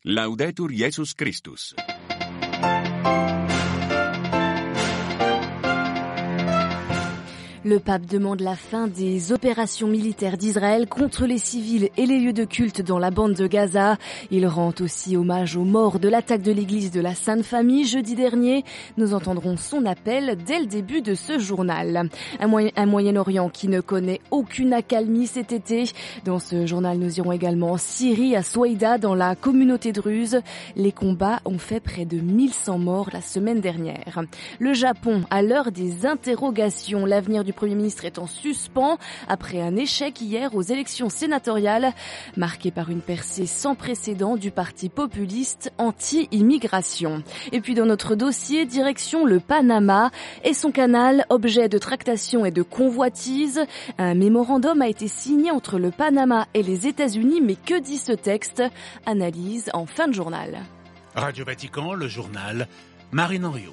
Laudetur Jesus Christus. Le pape demande la fin des opérations militaires d'Israël contre les civils et les lieux de culte dans la bande de Gaza. Il rend aussi hommage aux morts de l'attaque de l'église de la Sainte Famille jeudi dernier. Nous entendrons son appel dès le début de ce journal. Un Moyen-Orient qui ne connaît aucune accalmie cet été. Dans ce journal, nous irons également en Syrie, à Souaïda, dans la communauté druze. Les combats ont fait près de 1100 morts la semaine dernière. Le Japon, à l'heure des interrogations, l'avenir du Premier ministre est en suspens après un échec hier aux élections sénatoriales, marqué par une percée sans précédent du parti populiste anti-immigration. Et puis dans notre dossier, direction le Panama et son canal, objet de tractation et de convoitise. Un mémorandum a été signé entre le Panama et les États-Unis, mais que dit ce texte? Analyse en fin de journal. Radio Vatican, le journal, Marine Henriot.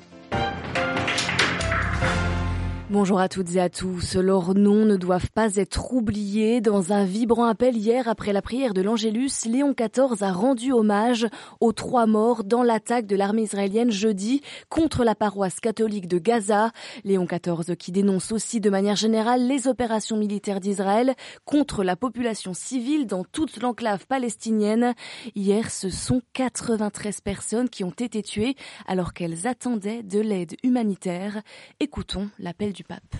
Bonjour à toutes et à tous. Leurs noms ne doivent pas être oubliés. Dans un vibrant appel hier après la prière de l'Angélus, Léon XIV a rendu hommage aux 3 morts dans l'attaque de l'armée israélienne jeudi contre la paroisse catholique de Gaza. Léon XIV qui dénonce aussi de manière générale les opérations militaires d'Israël contre la population civile dans toute l'enclave palestinienne. Hier, ce sont 93 personnes qui ont été tuées alors qu'elles attendaient de l'aide humanitaire. Écoutons l'appel du pape.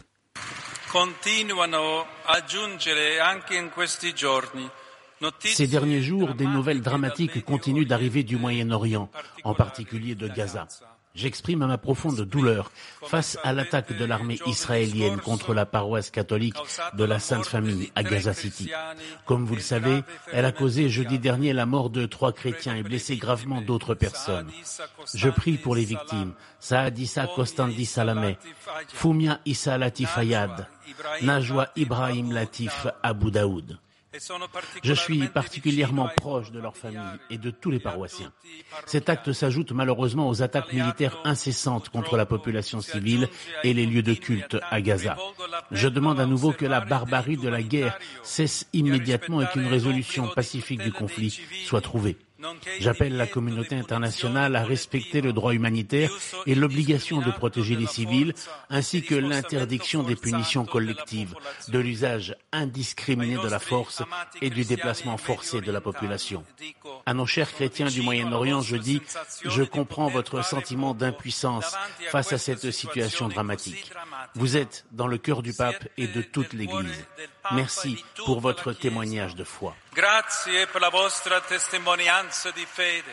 Ces derniers jours, des nouvelles dramatiques continuent d'arriver du Moyen-Orient, en particulier de Gaza. J'exprime ma profonde douleur face à l'attaque de l'armée israélienne contre la paroisse catholique de la Sainte Famille à Gaza City. Comme vous le savez, elle a causé jeudi dernier la mort de 3 chrétiens et blessé gravement d'autres personnes. Je prie pour les victimes, Saad Issa Kostandi Salameh, Foumia Issa Latif Ayad, Najwa Ibrahim Latif Abou Daoud. Je suis particulièrement proche de leurs familles et de tous les paroissiens. Cet acte s'ajoute malheureusement aux attaques militaires incessantes contre la population civile et les lieux de culte à Gaza. Je demande à nouveau que la barbarie de la guerre cesse immédiatement et qu'une résolution pacifique du conflit soit trouvée. J'appelle la communauté internationale à respecter le droit humanitaire et l'obligation de protéger les civils, ainsi que l'interdiction des punitions collectives, de l'usage indiscriminé de la force et du déplacement forcé de la population. À nos chers chrétiens du Moyen-Orient, je dis, je comprends votre sentiment d'impuissance face à cette situation dramatique. Vous êtes dans le cœur du pape et de toute l'Église. Merci pour votre témoignage de foi. Grazie per la vostra testimonianza di fede.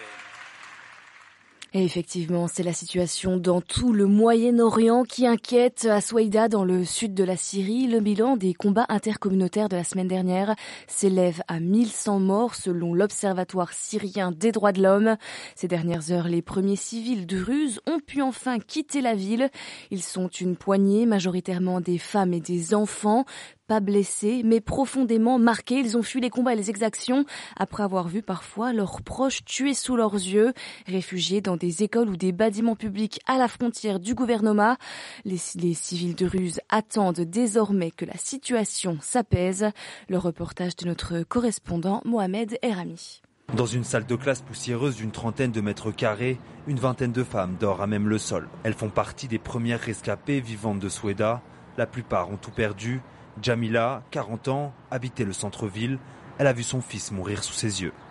Et effectivement, c'est la situation dans tout le Moyen-Orient qui inquiète. À Souaïda, dans le sud de la Syrie, le bilan des combats intercommunautaires de la semaine dernière s'élève à 1100 morts selon l'Observatoire syrien des droits de l'homme. Ces dernières heures, les premiers civils druzes ont pu enfin quitter la ville. Ils sont une poignée, majoritairement des femmes et des enfants. Pas blessés, mais profondément marqués. Ils ont fui les combats et les exactions après avoir vu parfois leurs proches tués sous leurs yeux, réfugiés dans des écoles ou des bâtiments publics à la frontière du gouvernement. Les civils druzes attendent désormais que la situation s'apaise. Le reportage de notre correspondant Mohamed Erami. Dans une salle de classe poussiéreuse d'une 30aine de mètres carrés, une vingtaine de femmes dorment à même le sol. Elles font partie des premières rescapées vivantes de Souaïda. La plupart ont tout perdu. Jamila, 40 ans, habitait le centre-ville. Elle a vu son fils mourir sous ses yeux.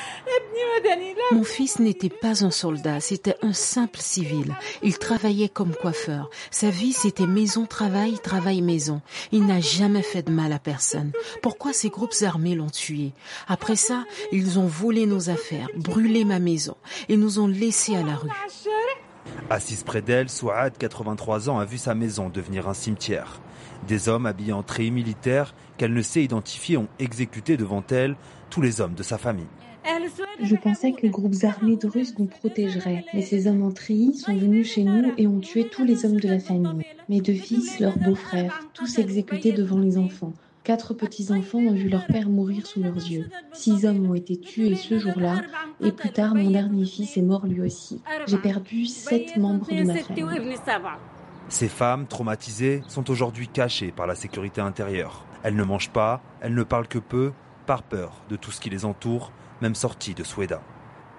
Mon fils n'était pas un soldat, c'était un simple civil. Il travaillait comme coiffeur. Sa vie, c'était maison, travail, travail, maison. Il n'a jamais fait de mal à personne. Pourquoi ces groupes armés l'ont tué? Après ça, ils ont volé nos affaires, brûlé ma maison. Ils nous ont laissés à la rue. Assise près d'elle, Souad, 83 ans, a vu sa maison devenir un cimetière. Des hommes habillés en treillis militaires qu'elle ne sait identifier ont exécuté devant elle tous les hommes de sa famille. Je pensais que les groupes armés druzes nous protégeraient, mais ces hommes en treillis sont venus chez nous et ont tué tous les hommes de la famille. Mes 2 fils, leurs beaux-frères, tous exécutés devant les enfants. 4 petits-enfants ont vu leur père mourir sous leurs yeux. 6 hommes ont été tués ce jour-là, et plus tard, mon dernier fils est mort lui aussi. J'ai perdu 7 membres de ma famille. Ces femmes, traumatisées, sont aujourd'hui cachées par la sécurité intérieure. Elles ne mangent pas, elles ne parlent que peu, par peur de tout ce qui les entoure, même sorties de Souaïda.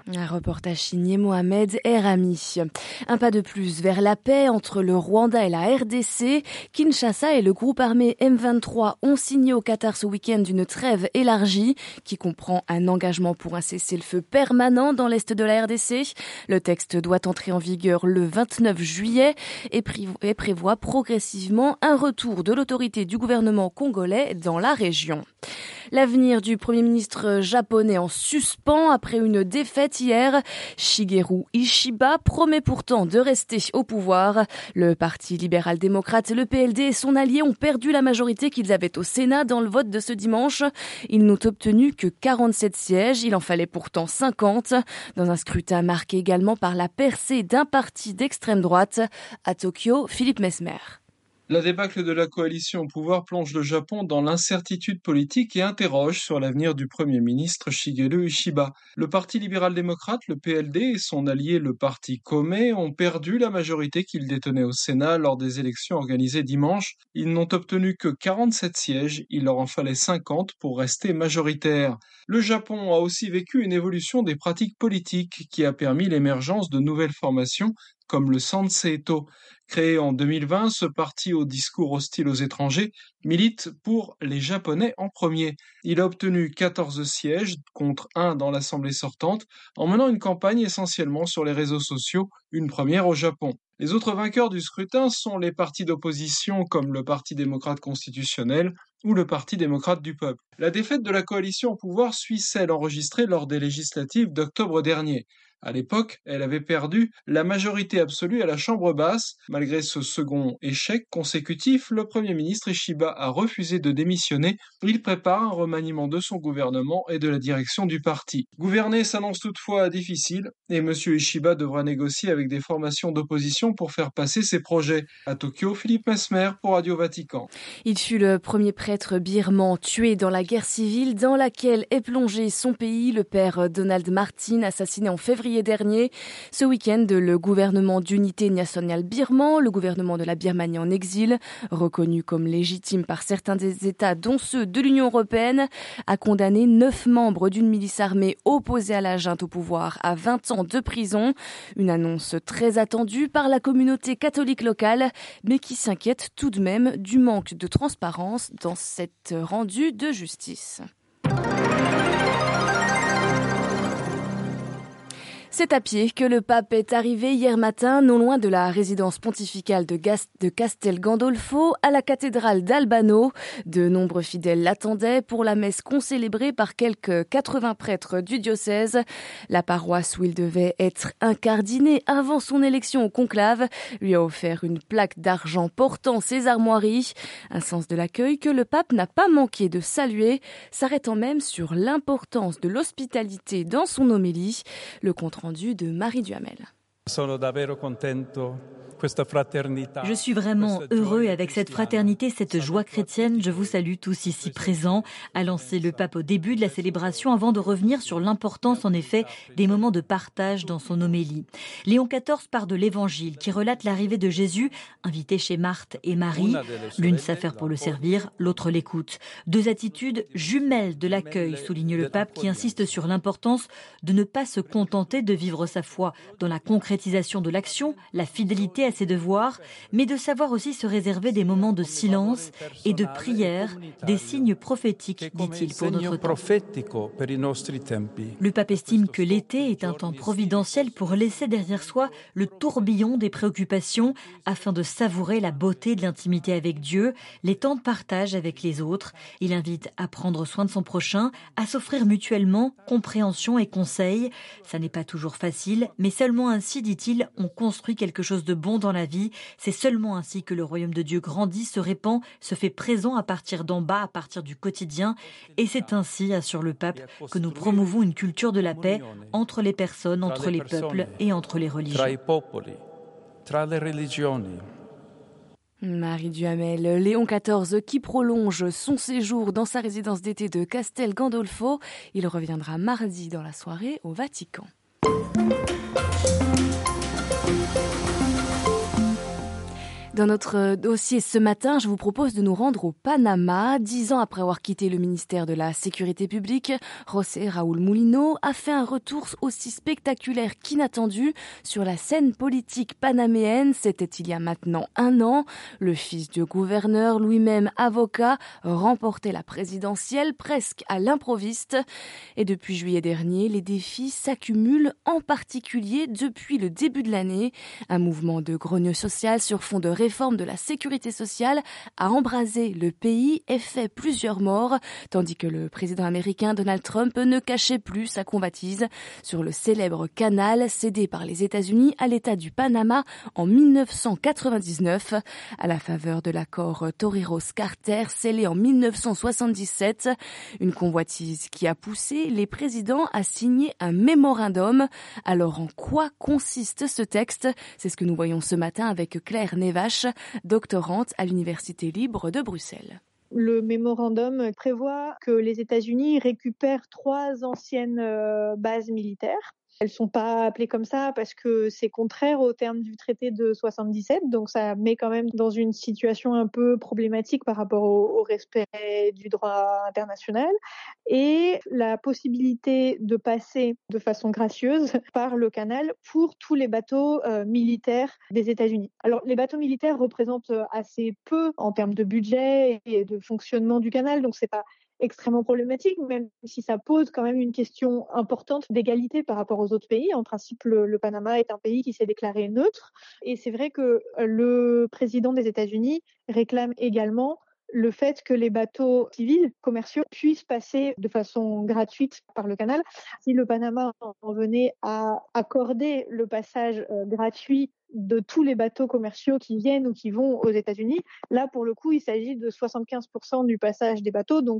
Un reportage signé Mohamed Erami. Un pas de plus vers la paix entre le Rwanda et la RDC. Kinshasa et le groupe armé M23 ont signé au Qatar ce week-end une trêve élargie qui comprend un engagement pour un cessez-le-feu permanent dans l'est de la RDC. Le texte doit entrer en vigueur le 29 juillet et prévoit progressivement un retour de l'autorité du gouvernement congolais dans la région. L'avenir du Premier ministre japonais en suspens après une défaite hier. Shigeru Ishiba promet pourtant de rester au pouvoir. Le Parti libéral-démocrate, le PLD et son allié ont perdu la majorité qu'ils avaient au Sénat dans le vote de ce dimanche. Ils n'ont obtenu que 47 sièges, il en fallait pourtant 50. Dans un scrutin marqué également par la percée d'un parti d'extrême droite. À Tokyo, Philippe Mesmer. La débâcle de la coalition au pouvoir plonge le Japon dans l'incertitude politique et interroge sur l'avenir du Premier ministre Shigeru Ishiba. Le Parti libéral-démocrate, le PLD, et son allié le Parti Kome ont perdu la majorité qu'ils détenaient au Sénat lors des élections organisées dimanche. Ils n'ont obtenu que 47 sièges, il leur en fallait 50 pour rester majoritaires. Le Japon a aussi vécu une évolution des pratiques politiques qui a permis l'émergence de nouvelles formations comme le Sanseito. Créé en 2020, ce parti au discours hostile aux étrangers milite pour les Japonais en premier. Il a obtenu 14 sièges contre 1 dans l'Assemblée sortante en menant une campagne essentiellement sur les réseaux sociaux, une première au Japon. Les autres vainqueurs du scrutin sont les partis d'opposition comme le Parti démocrate constitutionnel ou le Parti démocrate du peuple. La défaite de la coalition au pouvoir suit celle enregistrée lors des législatives d'octobre dernier. À l'époque, elle avait perdu la majorité absolue à la Chambre basse. Malgré ce second échec consécutif, le Premier ministre Ishiba a refusé de démissionner. Il prépare un remaniement de son gouvernement et de la direction du parti. Gouverner s'annonce toutefois difficile et M. Ishiba devra négocier avec des formations d'opposition pour faire passer ses projets. À Tokyo, Philippe Mesmer pour Radio Vatican. Il fut le premier prêtre birman tué dans la guerre civile dans laquelle est plongé son pays. Le père Donald Martin, assassiné en février dernier. Ce week-end, le gouvernement d'unité nationale birman, le gouvernement de la Birmanie en exil, reconnu comme légitime par certains des États, dont ceux de l'Union européenne, a condamné 9 membres d'une milice armée opposée à la junte au pouvoir à 20 ans de prison. Une annonce très attendue par la communauté catholique locale, mais qui s'inquiète tout de même du manque de transparence dans cette rendue de justice. C'est à pied que le pape est arrivé hier matin, non loin de la résidence pontificale de Castel Gandolfo, à la cathédrale d'Albano. De nombreux fidèles l'attendaient pour la messe concélébrée par quelques 80 prêtres du diocèse. La paroisse où il devait être incardiné avant son élection au conclave lui a offert une plaque d'argent portant ses armoiries. Un sens de l'accueil que le pape n'a pas manqué de saluer, s'arrêtant même sur l'importance de l'hospitalité dans son homélie. Le compte rendu de Marie Duhamel. Je suis vraiment heureux et avec cette fraternité, cette joie chrétienne, je vous salue tous ici présents, a lancé le pape au début de la célébration avant de revenir sur l'importance en effet des moments de partage dans son homélie. Léon XIV part de l'évangile qui relate l'arrivée de Jésus, invité chez Marthe et Marie. L'une s'affaire pour le servir, l'autre l'écoute. 2 attitudes jumelles de l'accueil, souligne le pape qui insiste sur l'importance de ne pas se contenter de vivre sa foi dans la concrétisation de l'action, la fidélité à ses devoirs, mais de savoir aussi se réserver des moments de silence et de prière, des signes prophétiques, dit-il, pour notre temps. Le pape estime que l'été est un temps providentiel pour laisser derrière soi le tourbillon des préoccupations afin de savourer la beauté de l'intimité avec Dieu, les temps de partage avec les autres. Il invite à prendre soin de son prochain, à s'offrir mutuellement compréhension et conseils. Ça n'est pas toujours facile, mais seulement ainsi, dit-il, on construit quelque chose de bon dans la vie. C'est seulement ainsi que le royaume de Dieu grandit, se répand, se fait présent à partir d'en bas, à partir du quotidien. Et c'est ainsi, assure le pape, que nous promouvons une culture de la paix entre les personnes, entre les peuples et entre les religions. Marie Duhamel, Léon XIV qui prolonge son séjour dans sa résidence d'été de Castel Gandolfo. Il reviendra mardi dans la soirée au Vatican. Dans notre dossier ce matin, je vous propose de nous rendre au Panama. 10 ans après avoir quitté le ministère de la Sécurité publique, José Raúl Mulino a fait un retour aussi spectaculaire qu'inattendu sur la scène politique panaméenne. C'était il y a maintenant 1 an. Le fils du gouverneur, lui-même avocat, remportait la présidentielle presque à l'improviste. Et depuis juillet dernier, les défis s'accumulent, en particulier depuis le début de l'année. Un mouvement de grogne social sur fond de réforme de la sécurité sociale a embrasé le pays et fait plusieurs morts, tandis que le président américain Donald Trump ne cachait plus sa convoitise sur le célèbre canal cédé par les États-Unis à l'État du Panama en 1999, à la faveur de l'accord Torrijos-Carter scellé en 1977, une convoitise qui a poussé les présidents à signer un mémorandum. Alors en quoi consiste ce texte? C'est ce que nous voyons ce matin avec Claire Nevache, doctorante à l'Université libre de Bruxelles. Le mémorandum prévoit que les États-Unis récupèrent 3 anciennes bases militaires. Elles sont pas appelées comme ça parce que c'est contraire aux termes du traité de 77, donc ça met quand même dans une situation un peu problématique par rapport au respect du droit international, et la possibilité de passer de façon gracieuse par le canal pour tous les bateaux militaires des États-Unis. Alors les bateaux militaires représentent assez peu en termes de budget et de fonctionnement du canal, donc c'est pas extrêmement problématique, même si ça pose quand même une question importante d'égalité par rapport aux autres pays. En principe, le Panama est un pays qui s'est déclaré neutre. Et c'est vrai que le président des États-Unis réclame également le fait que les bateaux civils, commerciaux, puissent passer de façon gratuite par le canal. Si le Panama en venait à accorder le passage gratuit de tous les bateaux commerciaux qui viennent ou qui vont aux États-Unis, là, pour le coup, il s'agit de 75% du passage des bateaux, donc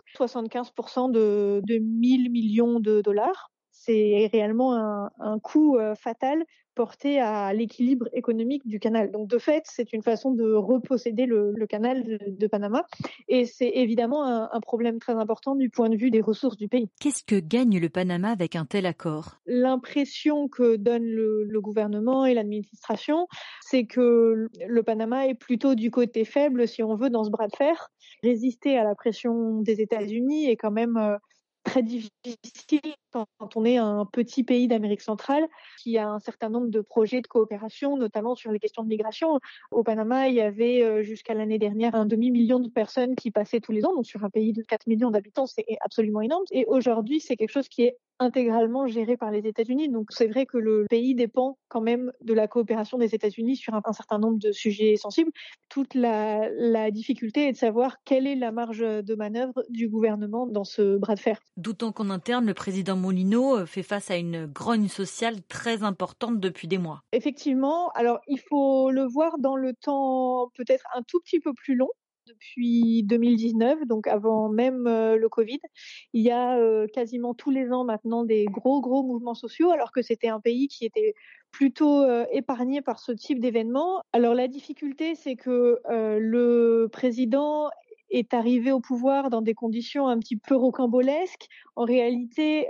75% de 1000 millions de dollars. C'est réellement un coût fatal porté à l'équilibre économique du canal. Donc, de fait, c'est une façon de reposséder le canal de Panama. Et c'est évidemment un problème très important du point de vue des ressources du pays. Qu'est-ce que gagne le Panama avec un tel accord? L'impression que donne le gouvernement et l'administration, c'est que le Panama est plutôt du côté faible, si on veut, dans ce bras de fer. Résister à la pression des États-Unis est quand même très difficile quand on est un petit pays d'Amérique centrale qui a un certain nombre de projets de coopération, notamment sur les questions de migration. Au Panama, il y avait jusqu'à l'année dernière 1 demi-million de personnes qui passaient tous les ans. Donc sur un pays de 4 millions d'habitants, c'est absolument énorme. Et aujourd'hui, c'est quelque chose qui est intégralement géré par les États-Unis. Donc c'est vrai que le pays dépend quand même de la coopération des États-Unis sur un certain nombre de sujets sensibles. Toute la difficulté est de savoir quelle est la marge de manœuvre du gouvernement dans ce bras de fer. D'autant qu'en interne, le président Mulino fait face à une grogne sociale très importante depuis des mois. Effectivement, alors il faut le voir dans le temps peut-être un tout petit peu plus long. Depuis 2019, donc avant même le Covid, il y a quasiment tous les ans maintenant des gros mouvements sociaux, alors que c'était un pays qui était plutôt épargné par ce type d'événements. Alors la difficulté, c'est que le président est arrivé au pouvoir dans des conditions un petit peu rocambolesques. En réalité,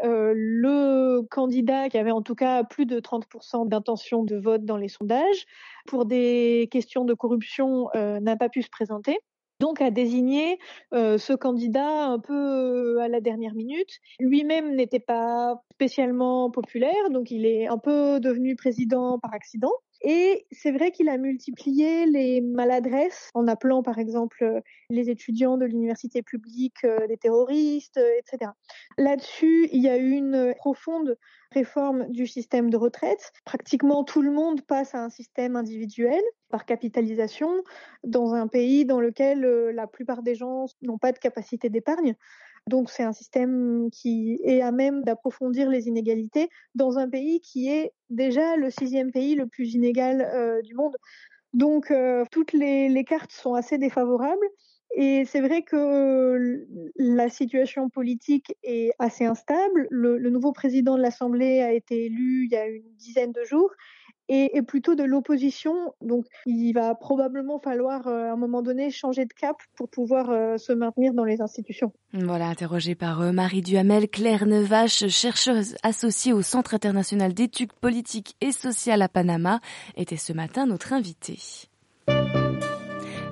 le candidat qui avait en tout cas plus de 30% d'intention de vote dans les sondages, pour des questions de corruption, n'a pas pu se présenter. Donc a désigné ce candidat un peu à la dernière minute. Lui-même n'était pas spécialement populaire, donc il est un peu devenu président par accident. Et c'est vrai qu'il a multiplié les maladresses en appelant par exemple les étudiants de l'université publique des terroristes, etc. Là-dessus, il y a eu une profonde réforme du système de retraite. Pratiquement tout le monde passe à un système individuel par capitalisation dans un pays dans lequel la plupart des gens n'ont pas de capacité d'épargne. Donc c'est un système qui est à même d'approfondir les inégalités dans un pays qui est déjà le 6e pays le plus inégal du monde. Donc toutes les cartes sont assez défavorables. Et c'est vrai que la situation politique est assez instable. Le nouveau président de l'Assemblée a été élu il y a une dizaine de jours et plutôt de l'opposition. Donc il va probablement falloir à un moment donné changer de cap pour pouvoir se maintenir dans les institutions. Voilà, interrogée par Marie Duhamel, Claire Nevache, chercheuse associée au Centre international d'études politiques et sociales à Panama, était ce matin notre invitée.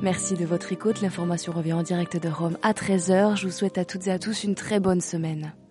Merci de votre écoute. L'information revient en direct de Rome à 13h. Je vous souhaite à toutes et à tous une très bonne semaine.